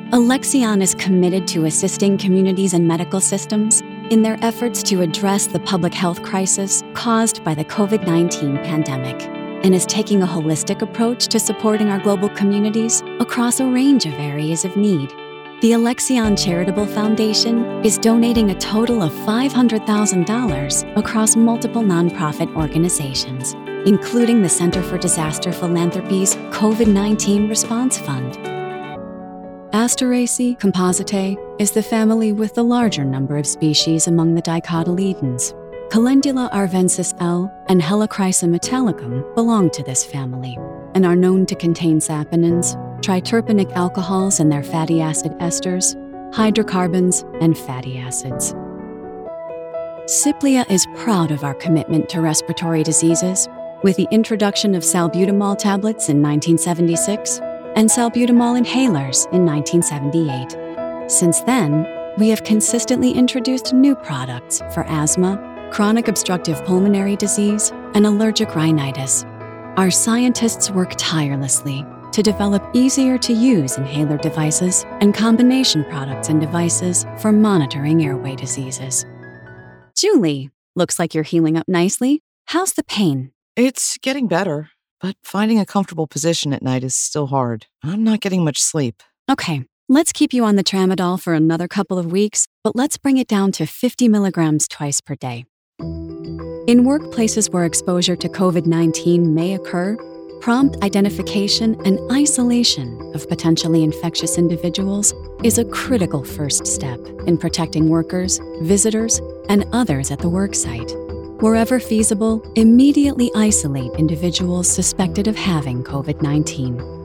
Alexion is committed to assisting communities and medical systems in their efforts to address the public health crisis caused by the COVID-19 pandemic, and is taking a holistic approach to supporting our global communities across a range of areas of need. The Alexion Charitable Foundation is donating a total of $500,000 across multiple nonprofit organizations, including the Center for Disaster Philanthropy's COVID-19 Response Fund. Asteraceae compositae is the family with the larger number of species among the dicotyledons. Calendula arvensis L. and Helichrysum italicum belong to this family and are known to contain saponins, triterpenic alcohols and their fatty acid esters, hydrocarbons, and fatty acids. Ciplia is proud of our commitment to respiratory diseases, with the introduction of salbutamol tablets in 1976 and salbutamol inhalers in 1978. Since then, we have consistently introduced new products for asthma, chronic obstructive pulmonary disease, and allergic rhinitis. Our scientists work tirelessly to develop easier-to-use inhaler devices and combination products and devices for monitoring airway diseases. Julie, looks like you're healing up nicely. How's the pain? It's getting better, but finding a comfortable position at night is still hard. I'm not getting much sleep. Okay, let's keep you on the tramadol for another couple of weeks, but let's bring it down to 50 milligrams twice per day. In workplaces where exposure to COVID-19 may occur, prompt identification and isolation of potentially infectious individuals is a critical first step in protecting workers, visitors, and others at the worksite. Wherever feasible, immediately isolate individuals suspected of having COVID-19.